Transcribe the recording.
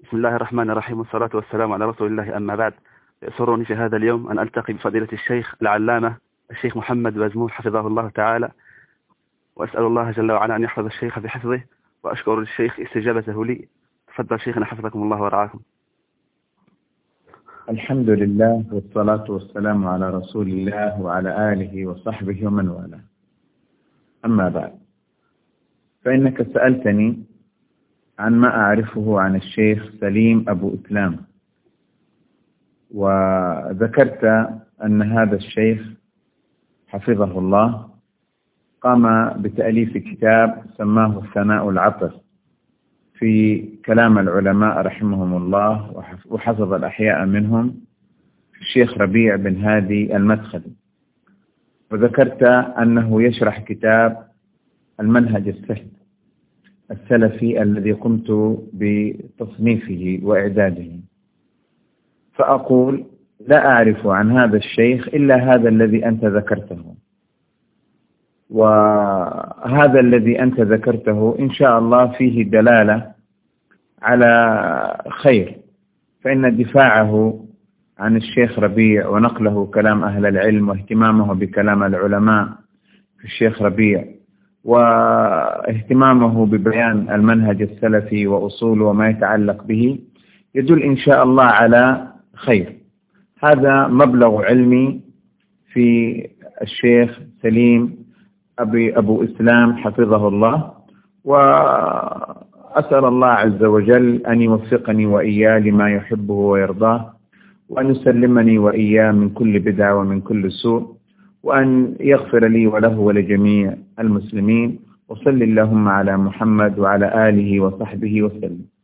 بسم الله الرحمن الرحيم، والصلاة والسلام على رسول الله، أما بعد. يسرني في هذا اليوم أن ألتقي بفضيلة الشيخ العلامة الشيخ محمد بازمول حفظه الله تعالى، وأسأل الله جل وعلا أن يحفظ الشيخ بحفظه، وأشكر الشيخ استجابته لي. تفضل شيخنا حفظكم الله ورعاكم. الحمد لله والصلاة والسلام على رسول الله وعلى آله وصحبه ومن والاه. أما بعد، فإنك سألتني عن ما أعرفه عن الشيخ سليم أبو إسلام، وذكرت أن هذا الشيخ حفظه الله قام بتأليف كتاب سماه الثناء العطر في كلام العلماء رحمهم الله، وحفظ الأحياء منهم الشيخ ربيع بن هادي المدخلي. وذكرت أنه يشرح كتاب المنهج السلفي الذي قمت بتصنيفه وإعداده. فأقول لا أعرف عن هذا الشيخ إلا هذا الذي أنت ذكرته، وهذا الذي أنت ذكرته إن شاء الله فيه دلالة على خير، فإن دفاعه عن الشيخ ربيع ونقله كلام أهل العلم واهتمامه بكلام العلماء في الشيخ ربيع واهتمامه ببيان المنهج السلفي وأصوله وما يتعلق به يدل إن شاء الله على خير. هذا مبلغ علمي في الشيخ سليم أبو إسلام حفظه الله، وأسأل الله عز وجل أن يوفقني وإياه لما يحبه ويرضاه، وأن يسلمني وإياه من كل بدعة ومن كل سوء، وأن يغفر لي وله ولجميع المسلمين. وصل اللهم على محمد وعلى آله وصحبه وسلم.